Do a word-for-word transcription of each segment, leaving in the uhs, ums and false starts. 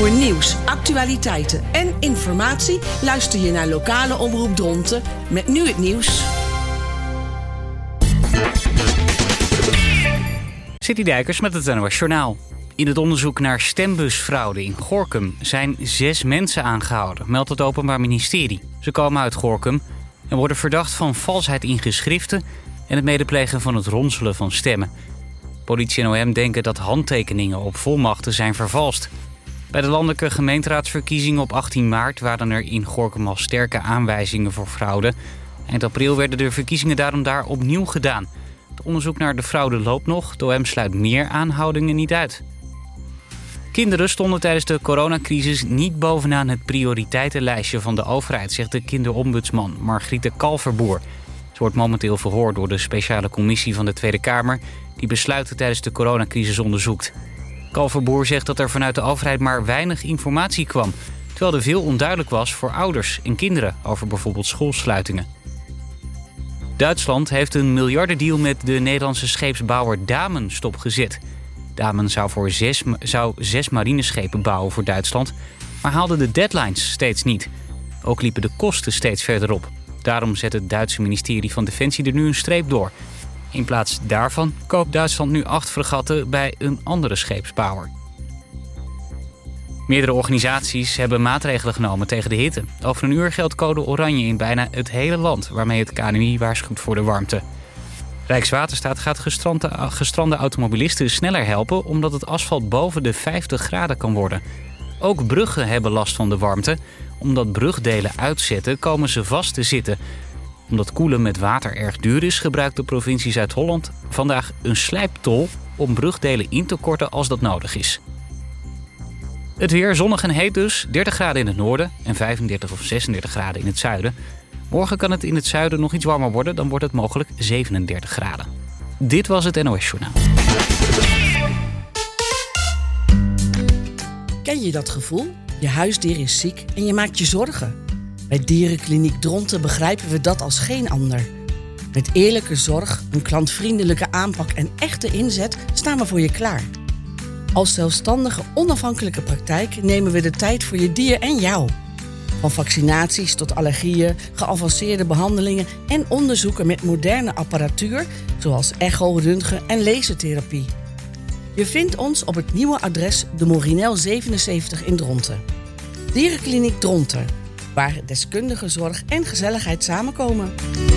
Voor nieuws, actualiteiten en informatie luister je naar lokale omroep Dronten met nu het nieuws. City Dijkers met het N O S Journaal. In het onderzoek naar stembusfraude in Gorinchem zijn zes mensen aangehouden, meldt het Openbaar Ministerie. Ze komen uit Gorinchem en worden verdacht van valsheid in geschriften en het medeplegen van het ronselen van stemmen. Politie en O M denken dat handtekeningen op volmachten zijn vervalst. Bij de landelijke gemeenteraadsverkiezingen op achttien maart waren er in Gorinchem al sterke aanwijzingen voor fraude. Eind april werden de verkiezingen daarom daar opnieuw gedaan. Het onderzoek naar de fraude loopt nog. De O M sluit meer aanhoudingen niet uit. Kinderen stonden tijdens de coronacrisis niet bovenaan het prioriteitenlijstje van de overheid, zegt de kinderombudsman Margriete Kalverboer. Ze wordt momenteel verhoord door de speciale commissie van de Tweede Kamer die besluiten tijdens de coronacrisis onderzoekt. Kalverboer zegt dat er vanuit de overheid maar weinig informatie kwam, terwijl er veel onduidelijk was voor ouders en kinderen over bijvoorbeeld schoolsluitingen. Duitsland heeft een miljardendeal met de Nederlandse scheepsbouwer Damen stopgezet. Damen zou, voor zes, zou zes marineschepen bouwen voor Duitsland, maar haalde de deadlines steeds niet. Ook liepen de kosten steeds verder op. Daarom zet het Duitse ministerie van Defensie er nu een streep door. In plaats daarvan koopt Duitsland nu acht fregatten bij een andere scheepsbouwer. Meerdere organisaties hebben maatregelen genomen tegen de hitte. Over een uur geldt code oranje in bijna het hele land, waarmee het K N M I waarschuwt voor de warmte. Rijkswaterstaat gaat gestrande, gestrande automobilisten sneller helpen omdat het asfalt boven de vijftig graden kan worden. Ook bruggen hebben last van de warmte. Omdat brugdelen uitzetten komen ze vast te zitten. Omdat koelen met water erg duur is, gebruikt de provincie Zuid-Holland vandaag een slijptol om brugdelen in te korten als dat nodig is. Het weer zonnig en heet dus, dertig graden in het noorden en vijfendertig of zesendertig graden in het zuiden. Morgen kan het in het zuiden nog iets warmer worden, dan wordt het mogelijk zevenendertig graden. Dit was het N O S Journaal. Ken je dat gevoel? Je huisdier is ziek en je maakt je zorgen. Bij Dierenkliniek Dronten begrijpen we dat als geen ander. Met eerlijke zorg, een klantvriendelijke aanpak en echte inzet staan we voor je klaar. Als zelfstandige, onafhankelijke praktijk nemen we de tijd voor je dier en jou. Van vaccinaties tot allergieën, geavanceerde behandelingen en onderzoeken met moderne apparatuur, zoals echo, röntgen en lasertherapie. Je vindt ons op het nieuwe adres de Morinel zevenenzeventig in Dronten. Dierenkliniek Dronten, waar deskundige zorg en gezelligheid samenkomen.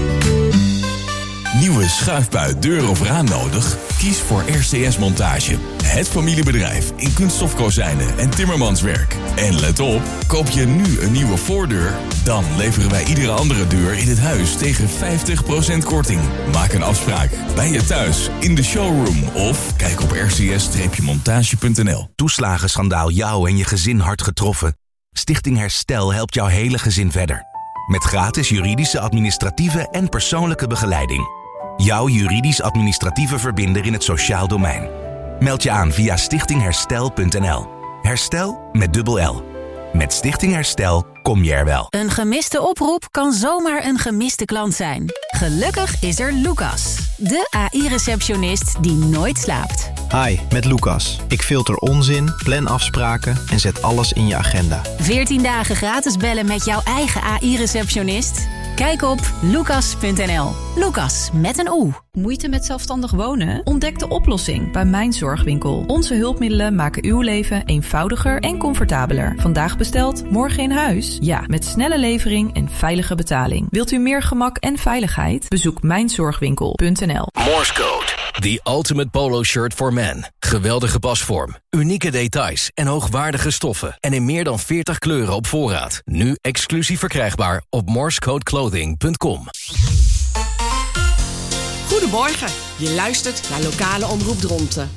Nieuwe schuifbui, deur of raam nodig? Kies voor R C S Montage. Het familiebedrijf in kunststofkozijnen en timmermanswerk. En let op, koop je nu een nieuwe voordeur, dan leveren wij iedere andere deur in het huis tegen vijftig procent korting. Maak een afspraak bij je thuis, in de showroom of kijk op r c s montage punt n l. Toeslagenschandaal jou en je gezin hard getroffen? Stichting Herstel helpt jouw hele gezin verder. Met gratis juridische, administratieve en persoonlijke begeleiding. Jouw juridisch-administratieve verbinder in het sociaal domein. Meld je aan via stichting herstel punt n l. Herstel met dubbel L. Met Stichting Herstel kom je er wel. Een gemiste oproep kan zomaar een gemiste klant zijn. Gelukkig is er Lucas, de A I-receptionist die nooit slaapt. Hi, met Lucas. Ik filter onzin, plan afspraken en zet alles in je agenda. veertien dagen gratis bellen met jouw eigen A I-receptionist? Kijk op lucas punt n l. Lucas met een O. Moeite met zelfstandig wonen? Ontdek de oplossing bij Mijn Zorgwinkel. Onze hulpmiddelen maken uw leven eenvoudiger en comfortabeler. Vandaag besteld, morgen in huis? Ja, met snelle levering en veilige betaling. Wilt u meer gemak en veiligheid? Bezoek mijn zorgwinkel punt n l. Morse Code, the ultimate polo shirt for men. Geweldige pasvorm, unieke details en hoogwaardige stoffen. En in meer dan veertig kleuren op voorraad. Nu exclusief verkrijgbaar op morsecodeclothing punt com. Goedemorgen, je luistert naar lokale omroep Dronten.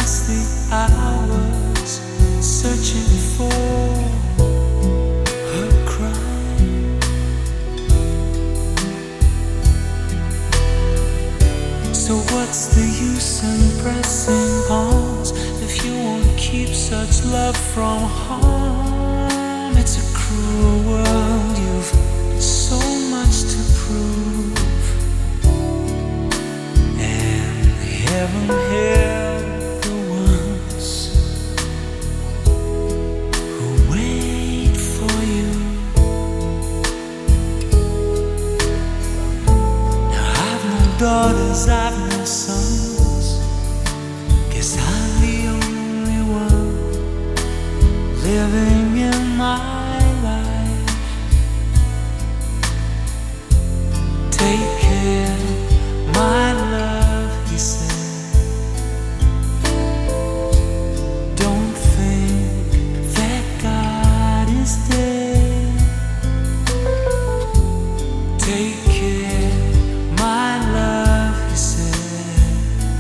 pass the hours searching for her cry. So what's the use in pressing pause if you won't keep such love from harm? It's a cruel world, you've so much to prove, and heaven help the ones who wait for you. Now I've no daughters, I've no sons, guess I'm the only one living in my life. Take care, my love, he said. Don't think that God is dead. Take care, my love, he said.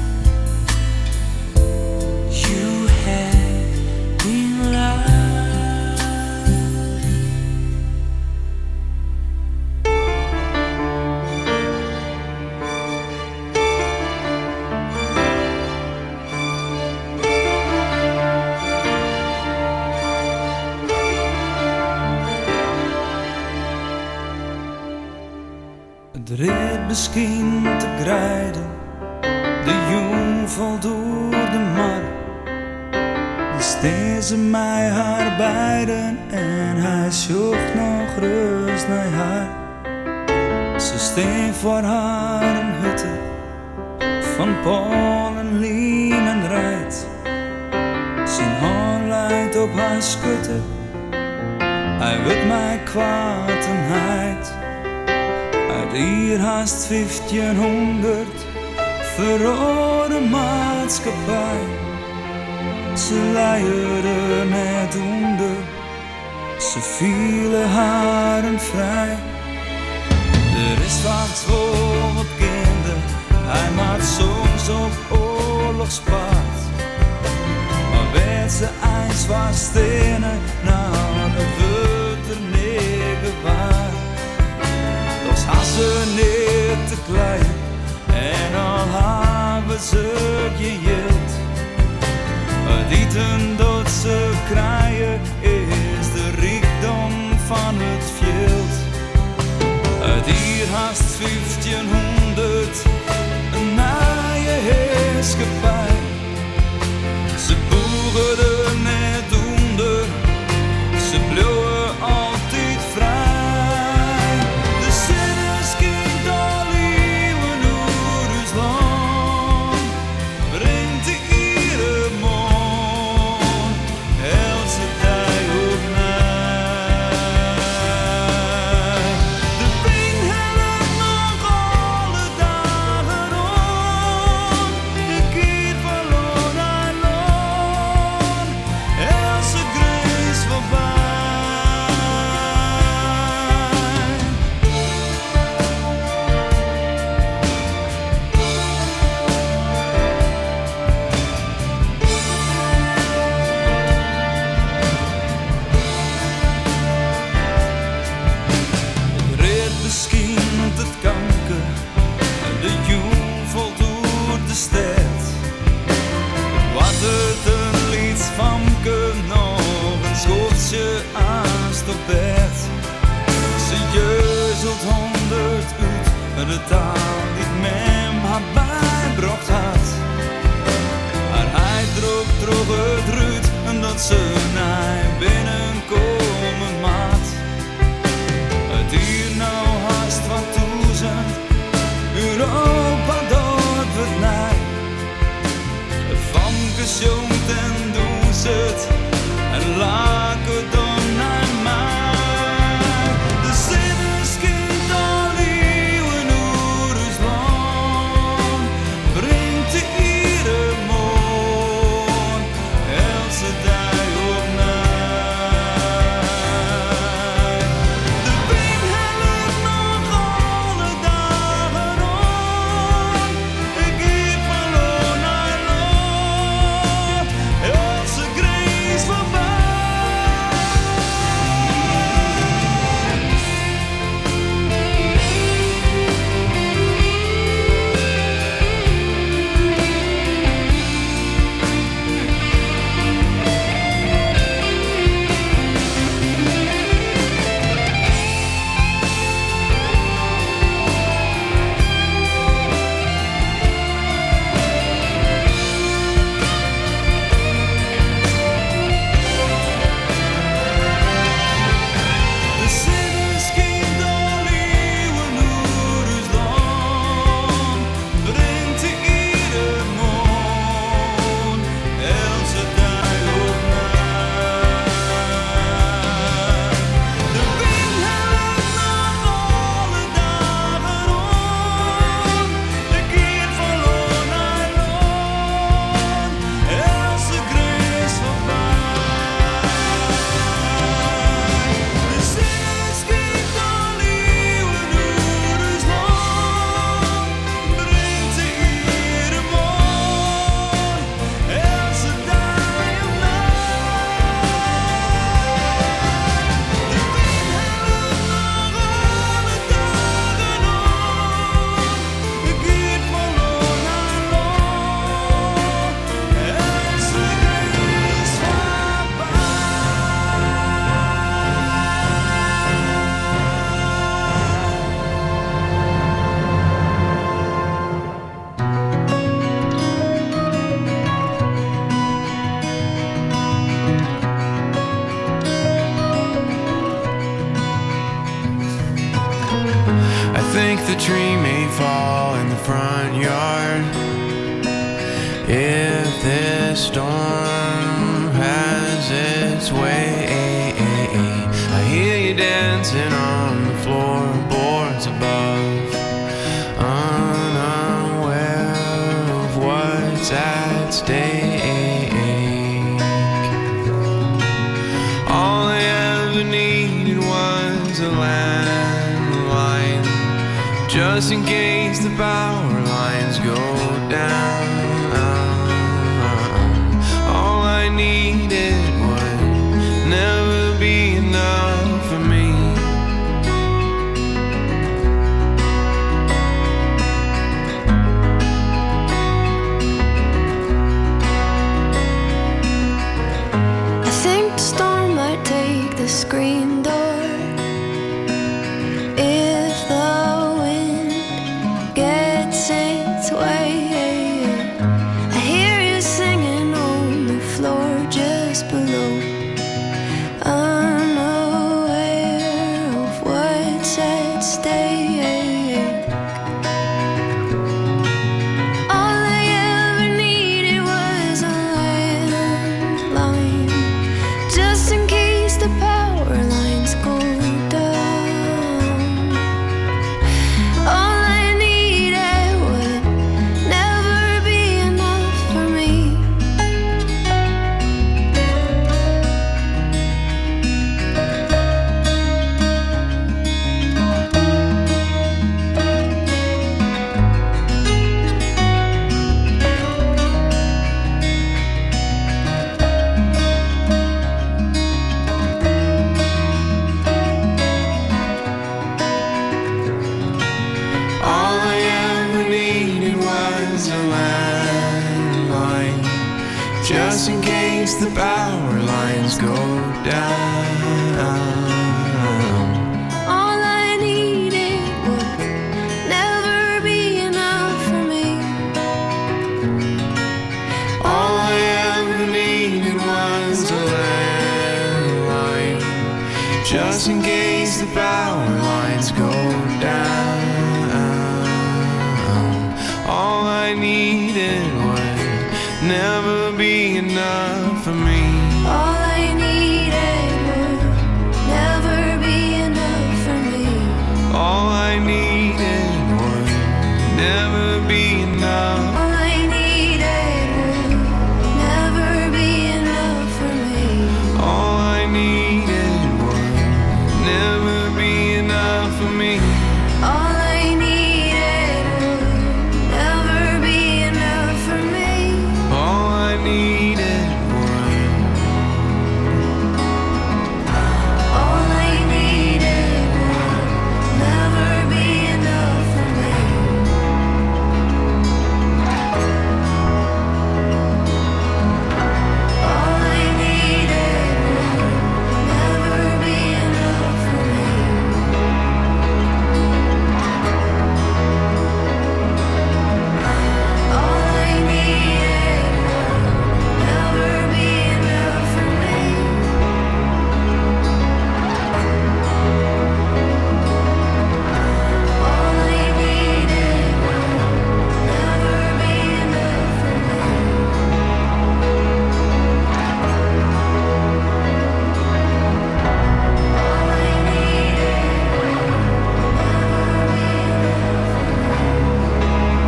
You had been loved. Het reed misschien te grijden, de jong valt door de mar. Dan steen ze mij haar beiden en hij zocht nog rust naar haar. Ze steen voor haar een hutte van Paul en Lien en rijdt. Zijn hand leidt op haar schutte, hij wil mij kwaad en heid. Uit hier haast vijftienhonderd verrode maatschappij. Ze leierden net onder, ze vielen haren vrij. Er is vaak wel wat kinderen, hij maakt soms op oorlogspaard. Maar werd ze eens van stenen, nou dat wordt er negen waar. Als ze niet te klein en al hebben ze gejild. Het eten dat ze krijgen is de rijkdom van het veld. Het hier haast vijftienhonderd, een naaie heerschappij. Ze boeren er net onder, ze blijven altijd vrij. De taal die mem haar bijbracht had. Maar hij droeg droeg het ruut en dat ze naar binnenkomen maat. Het hier nou haast wat toezend, Europa dat wordt mij. Van gezond en doen ze het en laken dan naar mij. De zin is kind al eeuwen oer ons land, brengt de iedere morgen, else dag op a tree may fall in the front yard. If this storm has its way, I hear you dancing on the floorboards above, unaware of what's at stake. All I ever needed was a landline, just in case the power lines go down. All I needed would never be enough for me. I think the storm might take the screen door if the wind gets its way. I hear you singing on the floor just below, unaware of what's at stake. All I ever needed was a landline, just in case the power lines go down. All I needed would never be enough for me. All I ever needed was a landline, just in case the power lines go down. All I needed would never be enough for me. All I ever needed was a landline, just in case the power lines go down. All I needed would never be enough for me. All I needed would never be enough for me. All I needed would never be enough. All I needed would never be enough for me. All I needed would never be enough for me. All I needed would never be enough for me. All I needed would. All I needed would never be enough for me. All I needed would never be enough for me. All I needed would never be enough for me. All I needed would never be enough for me. All I needed would never be enough for me.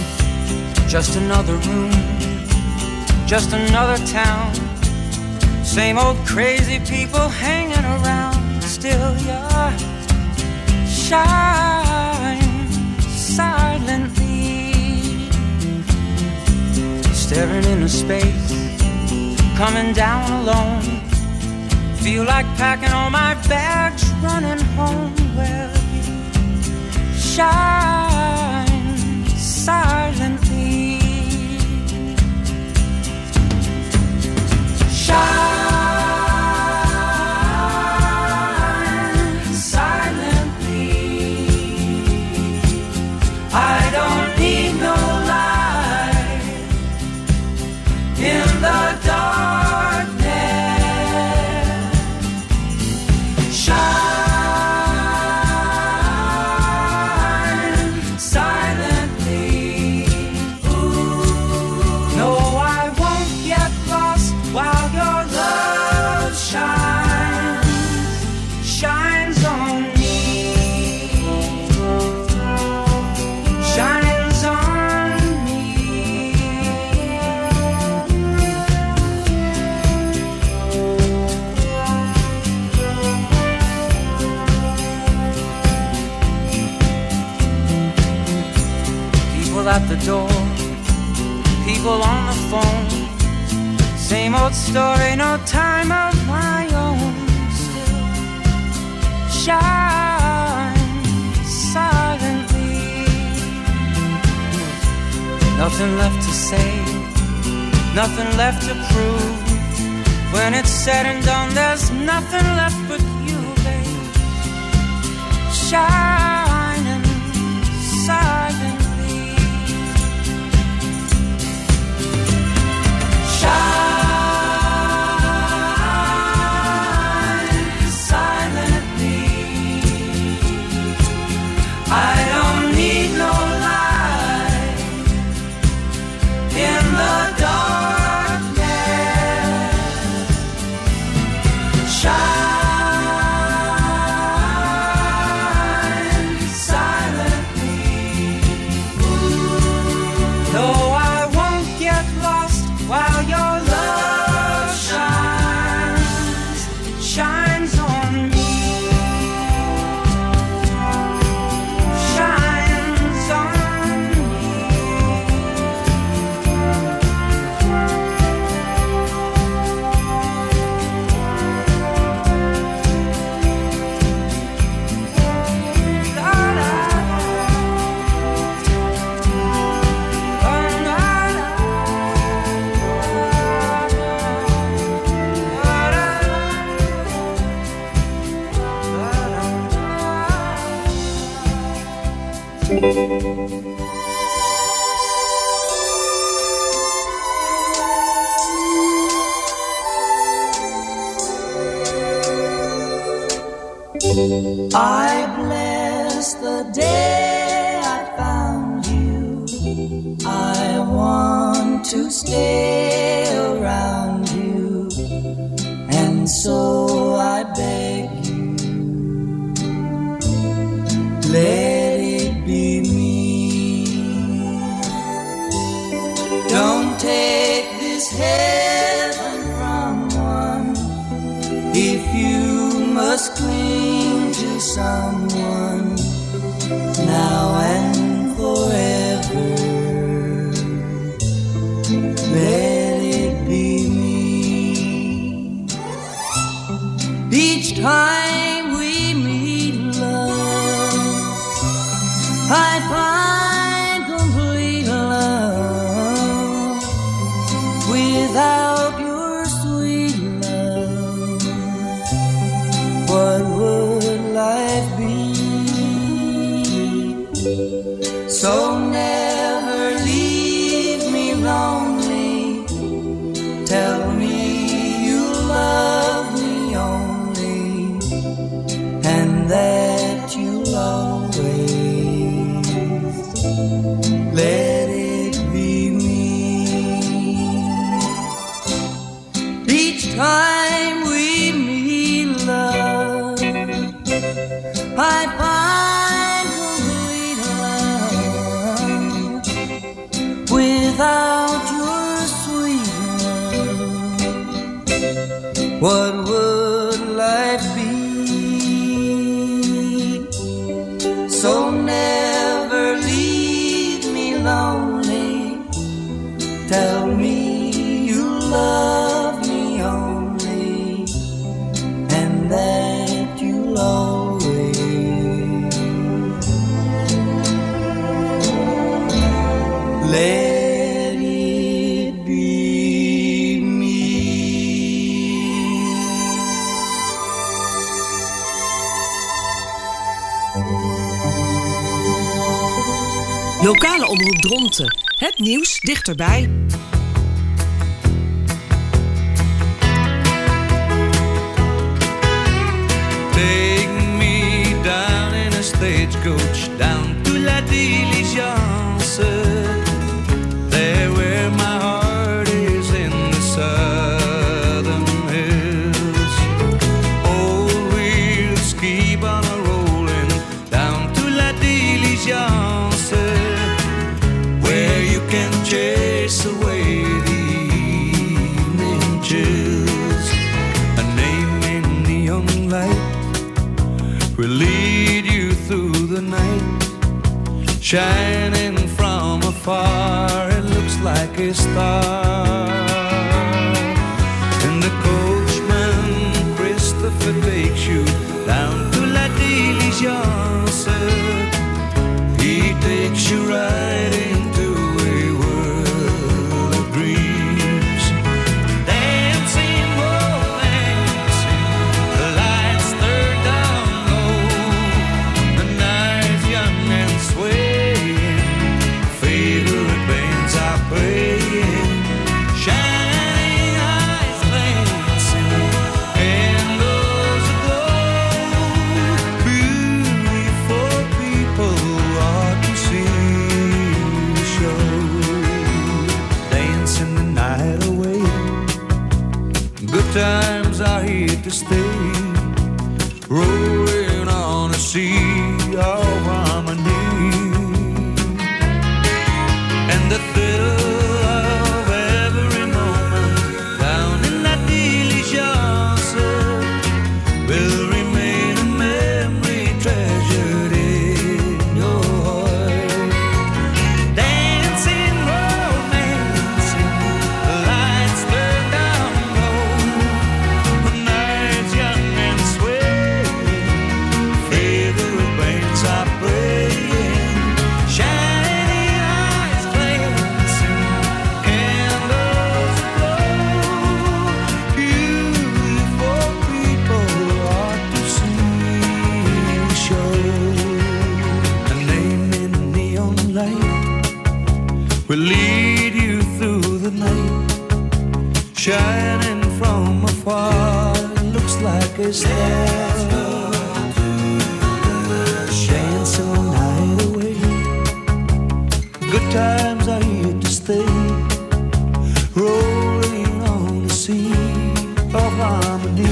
Just another room, just another town. Same old crazy people hanging around. Still you shine silently, staring into space, coming down alone. Feel like packing all my bags, running home. Well, you shine silently, shine silently. I don't need no light in the darkness. Shine silently. Ooh. No, I won't get lost while your love shines, shines on me, shines on me. People at the door, people on the phone. Same old story, no time of my own. Still shine silently. Nothing left to say, nothing left to prove. When it's said and done, there's nothing left but you, babe. Shining silently. Shine silently. I don't need no light in the darkness. Shine silently. No, I won't get lost while your love shines, shines on me, shines on I bless the day I found you. I want to stay around you, and so I beg you, let it be me. Don't take this heaven from one if you must cling to someone now and forever. Let it be me. Each time we meet, love, I find complete love without your sweet love. What would life be? So never leave me lonely. Tell me you love me only, and what would life be? So never leave me lonely. Tell me you love me only, and that you'll always let it be me. Lokale omroep Dronten. Het nieuws dichterbij. Take me down in a stagecoach down to La Diligence, there where my heart is in the southern hills. Old wheels keep on a rolling down to La Diligence, where you can chase away the evening chills. A name in neon light will lead you through the night, shining from afar, it looks like a star. And the coachman Christopher takes you down to La Diligence. He takes you right into a world of dreams. Dancing, romancing, the lights turn down low, the night's young and swaying, favorite bands are playing, shining eyes glancing, candles aglow, beautiful people ought to see the show. Dancing the night away, good times are here to stay, rolling on a sea of harmony, and the thrill of every moment down in that diligence will remain a memory treasured in your heart. Dancing, romancing, the lights burn down low, the night's young and swaying, favorite bands are playing, shining eyes glancing, candles aglow, beautiful people ought to see the show. A name in neon light will lead you through the night, shining from afar, it looks like a star. Dancing the night away, good times are here to stay, rolling on the sea of harmony.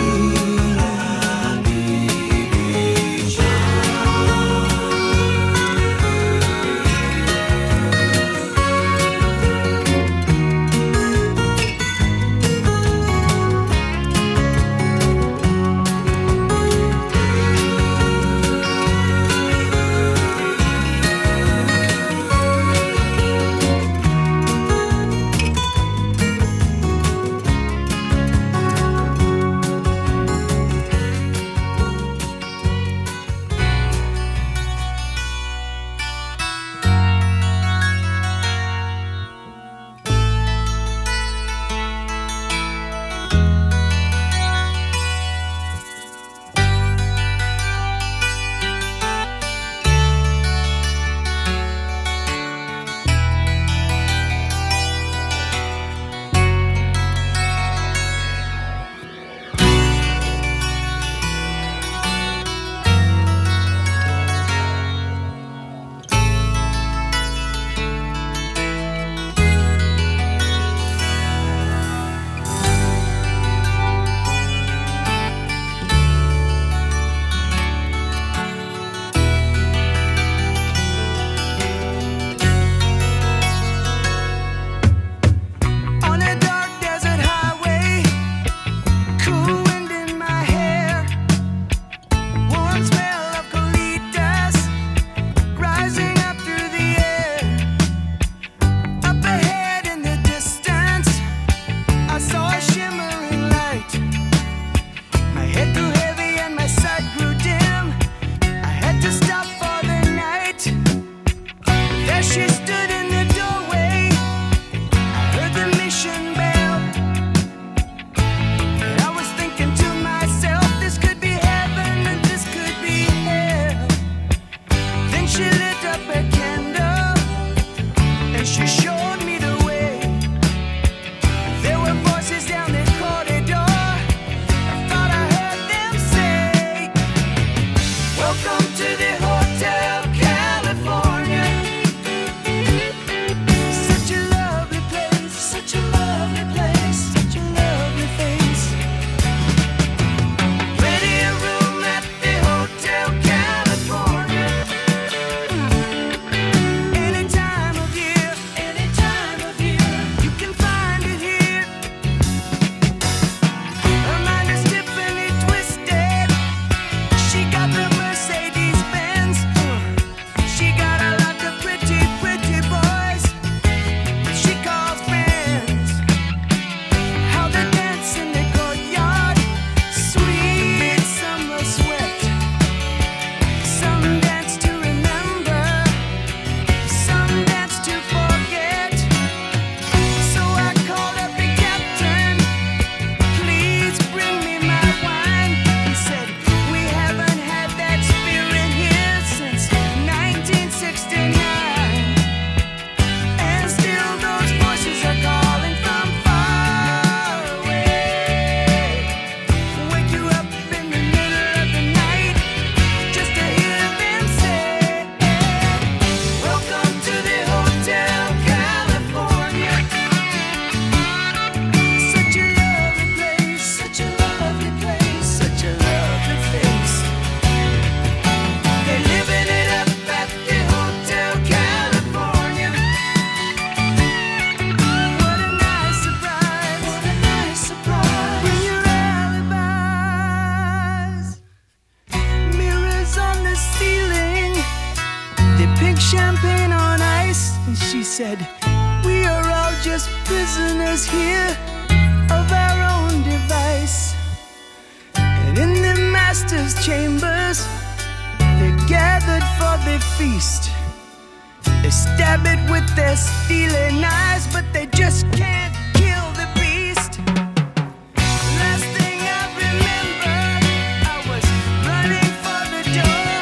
said, we are all just prisoners here of our own device. And in the master's chambers, they're gathered for the feast. They stab it with their steely knives, but they just can't kill the beast. Last thing I remember, I was running for the door.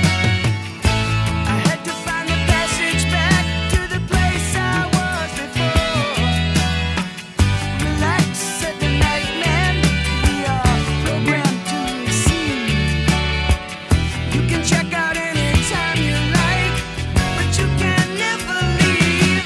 I had to find the passage back to the place I was before. Relax, said the nightman, we are programmed to receive. You can check out anytime you like, but you can never leave.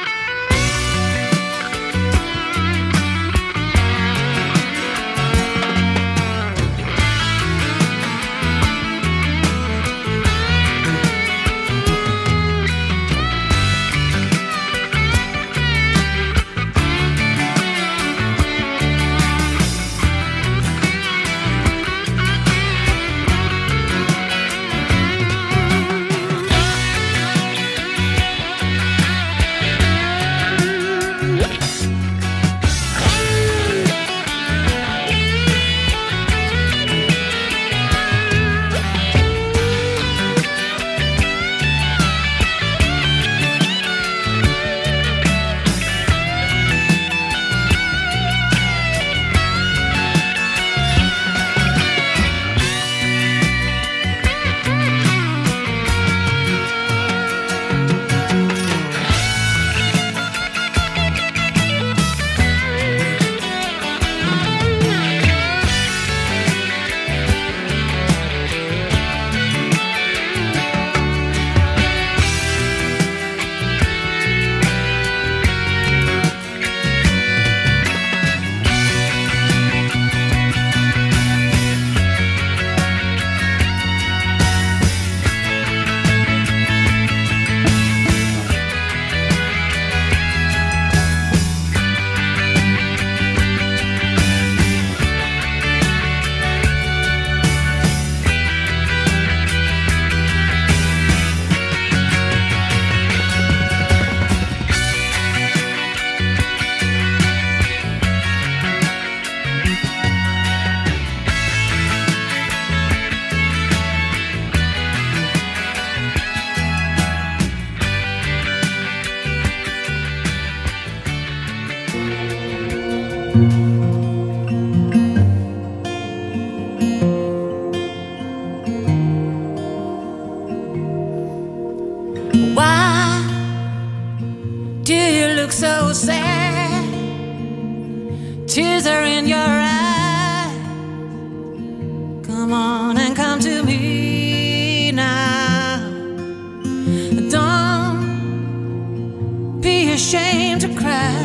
Why do you look so sad? Tears are in your eyes. Come on and come to me now. Don't be ashamed to cry.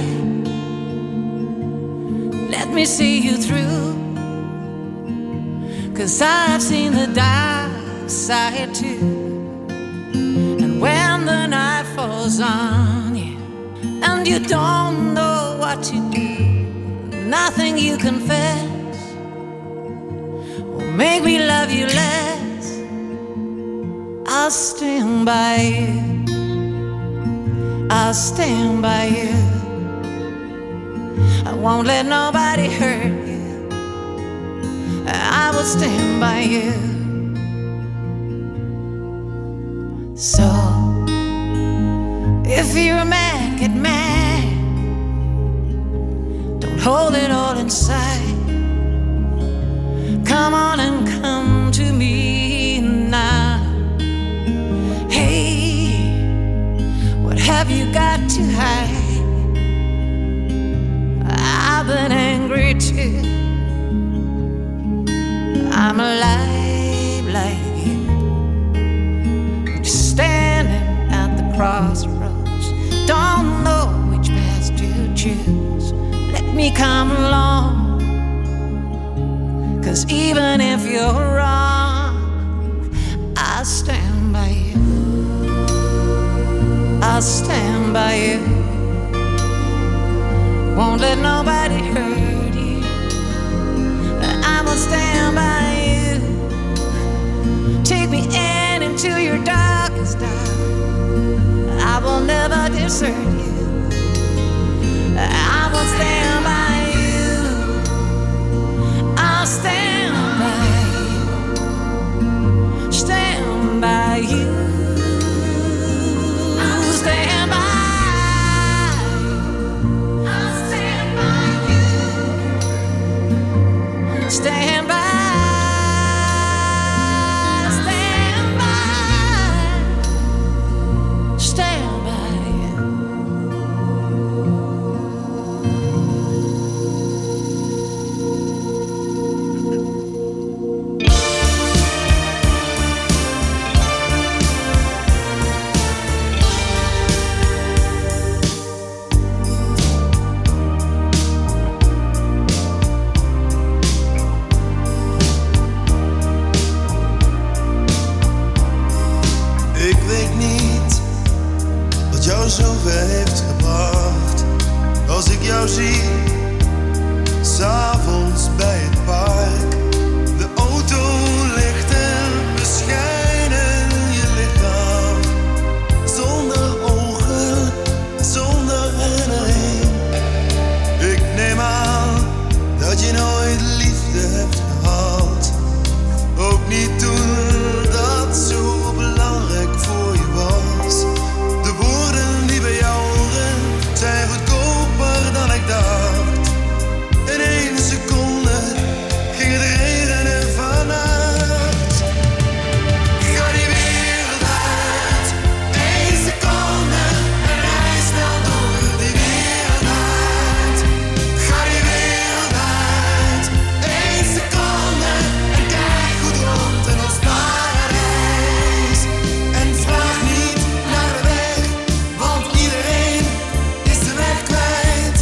Let me see you through, 'cause I've seen the dark side too. When the night falls on you and you don't know what to do, nothing you confess will make me love you less. I'll stand by you, I'll stand by you. I won't let nobody hurt you, I will stand by you. So, if you're mad, get mad. Don't hold it all inside. Come on and come to me now. Hey, what have you got to hide? I've been angry too. I'm alive like you, standing at the crossroads, don't know which path to choose. Let me come along, 'cause even if you're wrong, I'll stand by you, I'll stand by you. Won't let nobody hurt you, I will stand by you. Take me in into your darkest hour, I will never disappoint. desert you, I will stand by you. I'll stand by you, stand by you. I'll stand by you. I'll stand by you. Stand by. Zover heeft gebracht. Als ik jou zie, 's'avonds bij het park. De autolichten beschijnen je lichaam. Zonder ogen, zonder herinnering. Ik neem aan dat je nooit liefde hebt gehad. Ook niet toen dat zo belangrijk voor je was. De woorden die bij jou horen zijn goedkoper dan ik dacht. In één seconde ging het regenen vannacht. Ga die wereld uit, één seconde en rij snel door die wereld uit. Ga die wereld uit, één seconde en kijk goed rond in ons paradijs. En vraag niet naar de weg, want iedereen is de weg kwijt.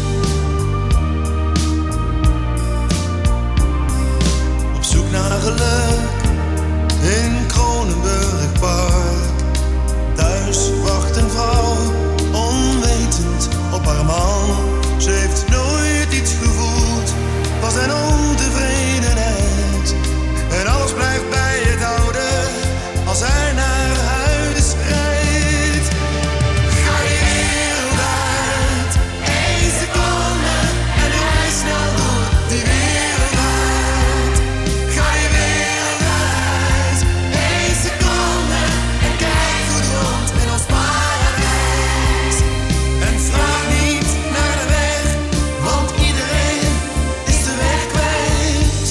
Op zoek naar geluk in Kronenburg Park. Thuis wacht een vrouw, onwetend op haar man. Ze heeft nooit iets gevoeld, was een ontevredenheid. En alles blijft bij het oude, als hij naar huis rijdt. Ga die wereld uit, één seconde en rij snel door die wereld uit. Ga die wereld uit, één seconde en kijk goed rond in ons paradijs. En vraag niet naar de weg, want iedereen is de weg kwijt.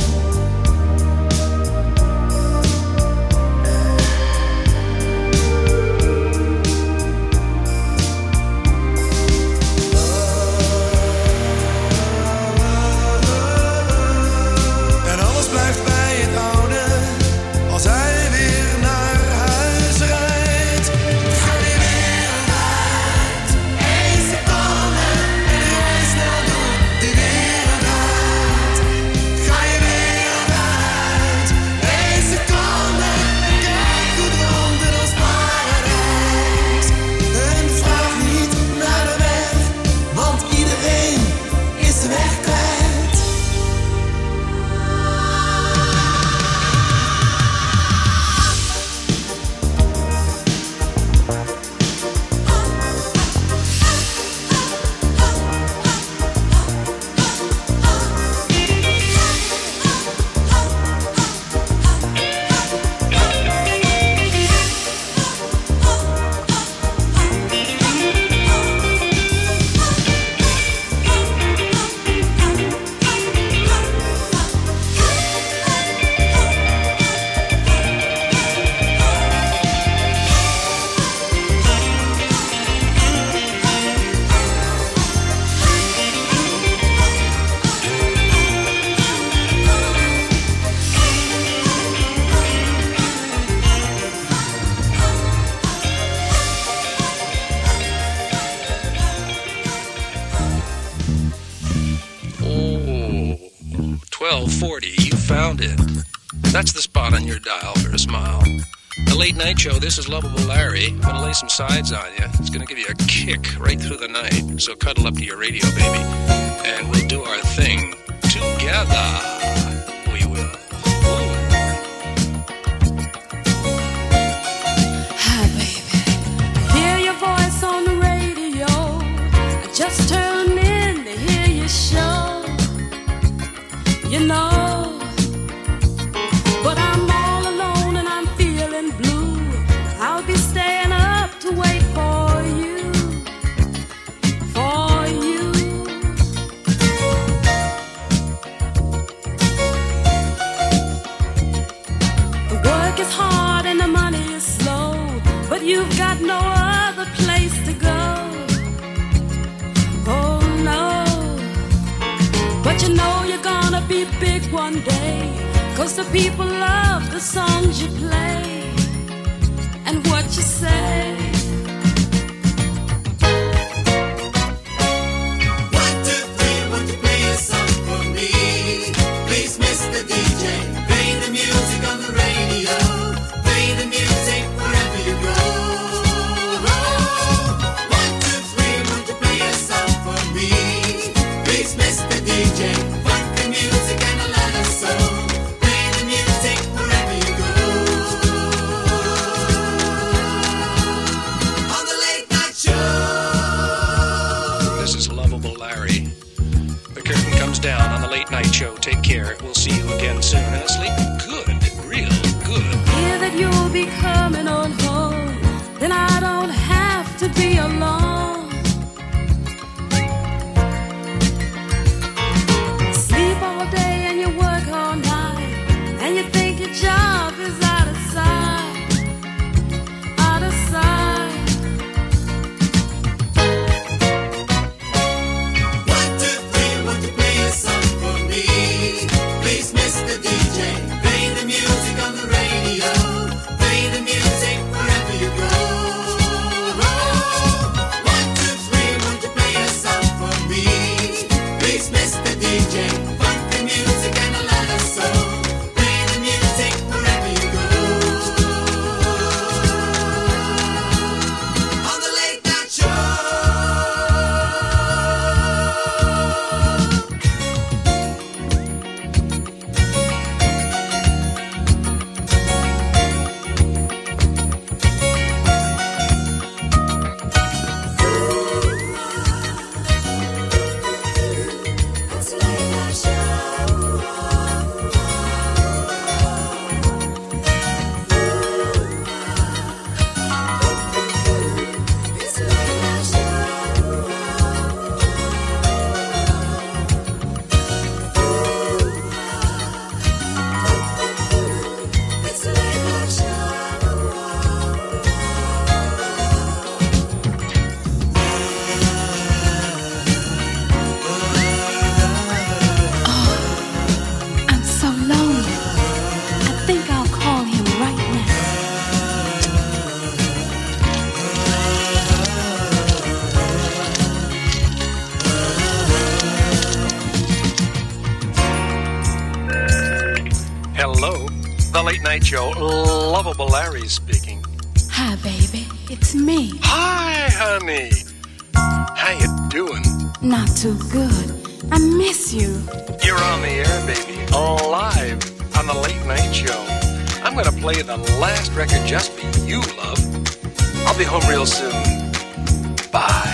En alles blijft bij het oude, als hij weer naar huis rijdt. Ga die wereld uit, één seconde en rij snel door die wereld uit. Ga je wereld uit, één seconde en kijk goed rond in ons paradijs. En vraag niet naar de weg, want iedereen is de weg kwijt. twelve forty, you found it. That's the spot on your dial for a smile. The Late Night Show, this is Lovable Larry. I'm gonna lay some sides on you. It's gonna give you a kick right through the night. So cuddle up to your radio, baby, and we'll do our thing together. We will. Hi, baby. I hear your voice on the Work is hard and the money is slow, but you've got no other place to go. Oh no, but you know you're gonna be big one day, 'cause the people love the songs you play and what you say. One, two, three, won't you play a song for me? Please, Mister D J, play the music on the radio. Play the music wherever you go. One, two, three, won't you play a song for me? Please, Mister D J, funk the music and a lot of soul. Play the music wherever you go. On the late night show. This is Lovable Larry. The curtain comes down on the late night show. Take care. We'll see you again soon. And sleep good, real good. Hear that you'll be coming on home, then I don't have to be alone. Sleep all day and you work all night, and you think your job is out of sight, out of sight. One, two, three, won't you play a song for me? Please, Mister D J, play the music on the radio. Play the music wherever you go. One, two, three, won't you play a song for me? Please, Mister D J, funk the music and a lot of soul. Play the music wherever you go. On the late night show. I'm so lonely. I think I'll call him right now. Hello. The late night show. Lovable Larry speaking. Hi, baby. It's me. Hi, honey. How you doing? Not too good. I miss you. You're on the air, baby. Live on the late night show. I'm gonna play the last record just for you, love. I'll be home real soon. Bye.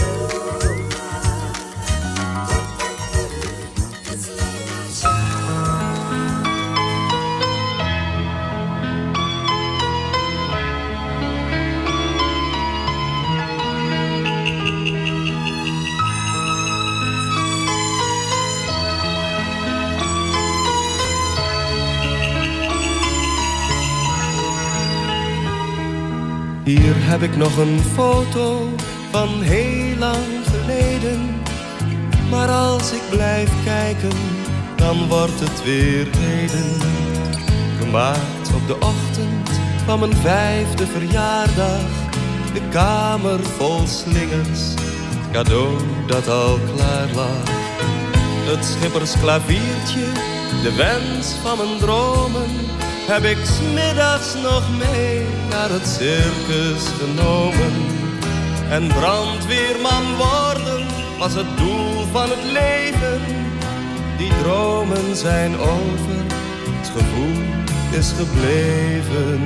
Hier heb ik nog een foto van heel lang geleden. Maar als ik blijf kijken, dan wordt het weer heden. Gemaakt op de ochtend van mijn vijfde verjaardag. De kamer vol slingers, het cadeau dat al klaar lag. Het schippersklaviertje, de wens van mijn dromen, heb ik 's middags nog mee naar het circus genomen. En brandweerman worden was het doel van het leven. Die dromen zijn over, het gevoel is gebleven.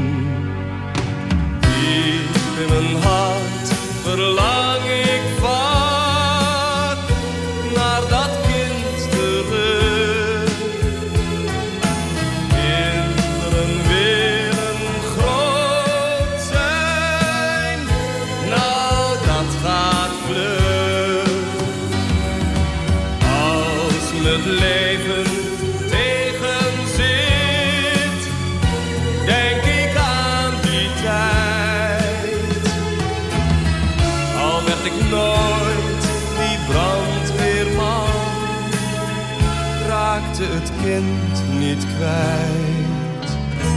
Diep in mijn hart verlang ik vaak naar dat kind terug. Kinderen willen groot zijn, nou dat gaat vlug. Als me het leven tegenzit, denk ik kind niet kwijt.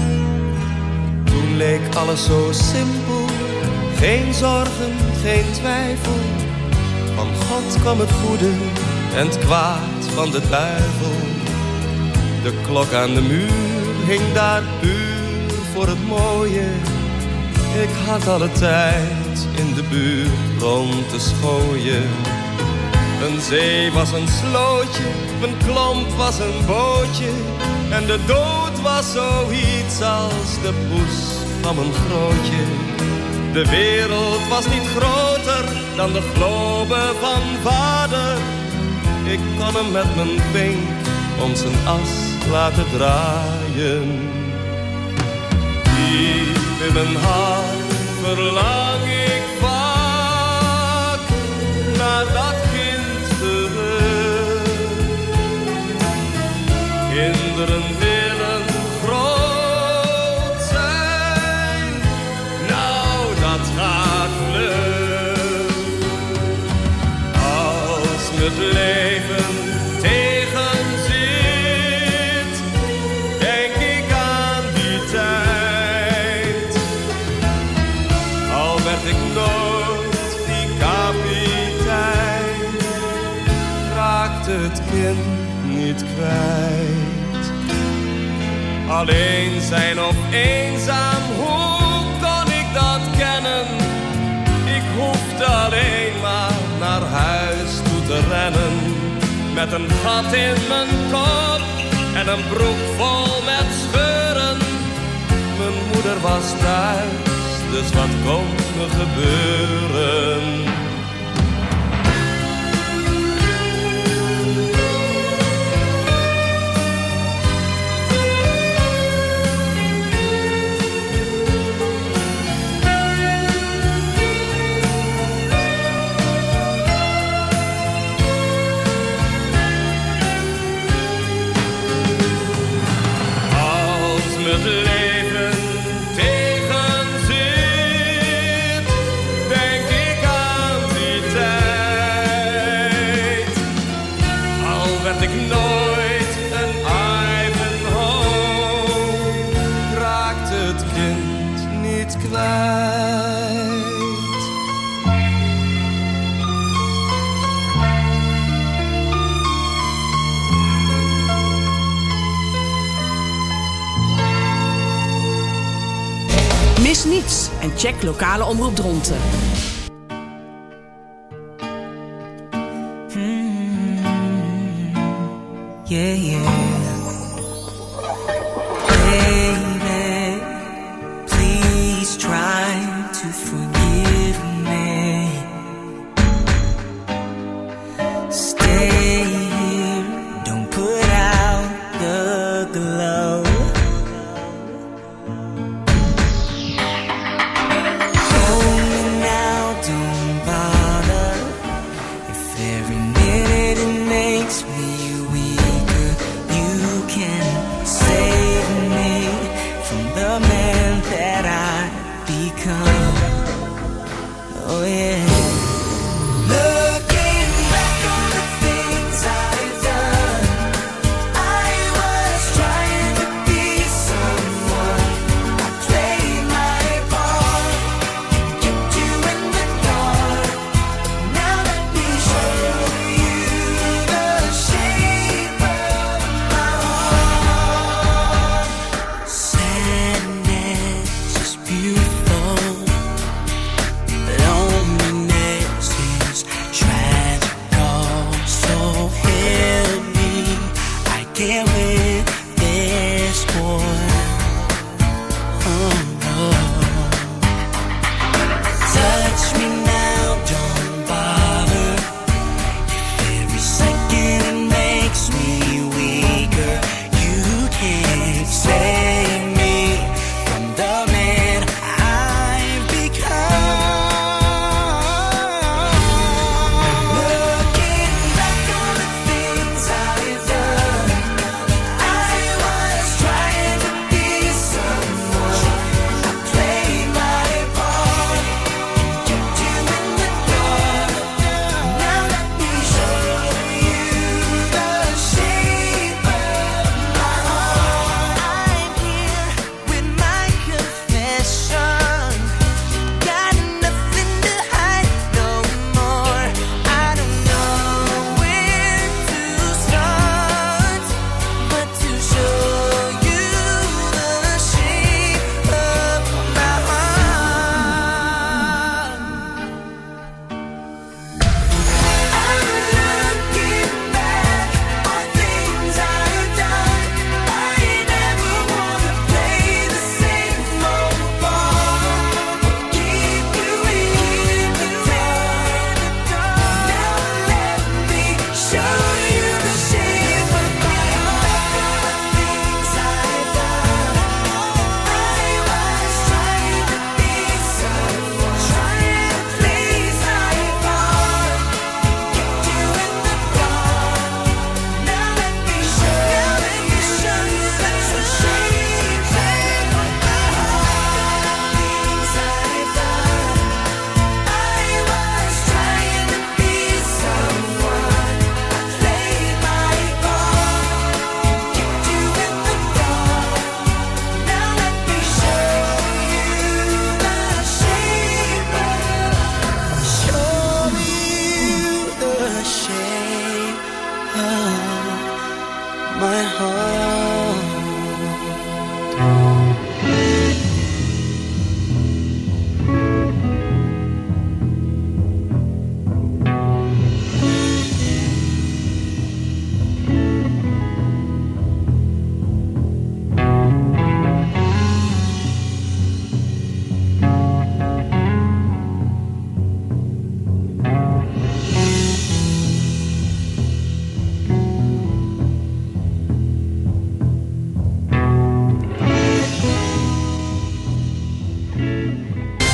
Toen leek alles zo simpel, geen zorgen, geen twijfel. Van God kwam het goede en het kwaad van de duivel. De klok aan de muur hing daar puur voor het mooie. Ik had alle tijd in de buurt rond te schooien. Een zee was een slootje, een klomp was een bootje. En de dood was zoiets als de poes van mijn grootje. De wereld was niet groter dan de globe van vader. Ik kon hem met mijn pink om zijn as laten draaien. Diep in mijn hart verlang ik vaak naar dat kind terug. Kinderen willen groot zijn, nou dat gaat vlug. Als me het leven tegenzit, denk ik aan die tijd. Al werd ik nooit die kapitein, raakte het kind niet kwijt. Alleen zijn of eenzaam, hoe kon ik dat kennen? Ik hoefde alleen maar naar huis toe te rennen. Met een gat in mijn kop en een broek vol met scheuren. Mijn moeder was thuis, dus wat kon me gebeuren? Het leven tegenzit, denk ik aan die tijd. Al werd ik nooit een Ivanhoe, raakte het kind niet kwijt. Mis niets en check lokale omroep Dronten. Mm-hmm. Yeah, yeah. Baby, please try to forgive me. Stay here, don't put out the glow. Oh yeah.